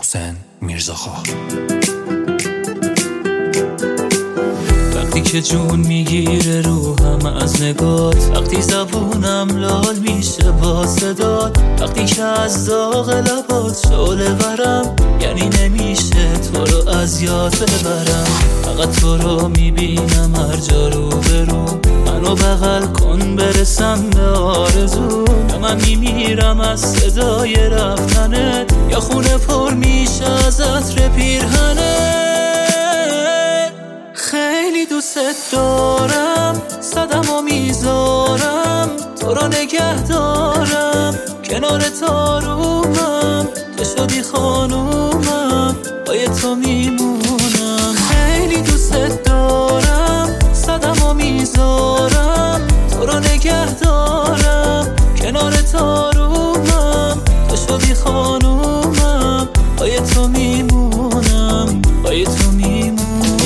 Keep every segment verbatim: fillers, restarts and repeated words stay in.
محسن میرزاخواه. وقتی که جون میگیره روحم از نگات، وقتی زبونم لال میشه با صدات، وقتی که از داغ لبات شعله ورم، یعنی نمیشه تو رو از یاد ببرم. فقط تو رو میبینم هر جا رو برو، منو بغل کن برسم به آرزو. یا من میمیرم از صدای رفتنت، یا خونه پر میشه از عطر پیرهنت. خیلی دوست دارم، صدمو میذارم، تو رو نگه دارم کنار تارومم. تو شدی خانومم، پای تو میمونم. خیلی دوست دارم، صدمو میذارم، تو رو نگه دارم کنار تارومم. تو شدی خانومم، پای تو میمونم، پای تو میمونم.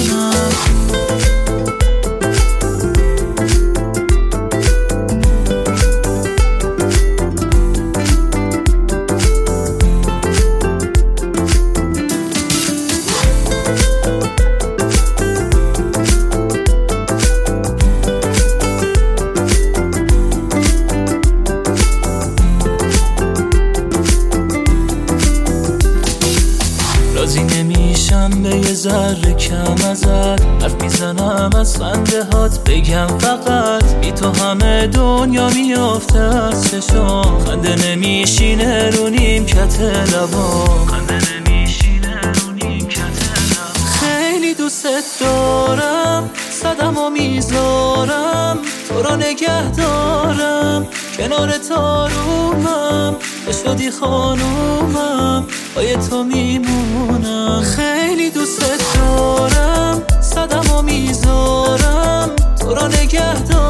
راضی نمیشم به یه ذره کم ازت، حرف میزنم از خنده هات بگم فقط بی تو همه دنیا میافته از چشام. خنده نمیشینه رو نیمکت لبام، خنده نمیشینه رو نیمکت لبام. خیلی دوست دارم، صدمو میذارم، تو رو نگه دارم کنار تارومم. تو شدی خانومم، پای تو میمونم. خیلی دوست دارم، صدمو میذارم، تو رو نگه دارم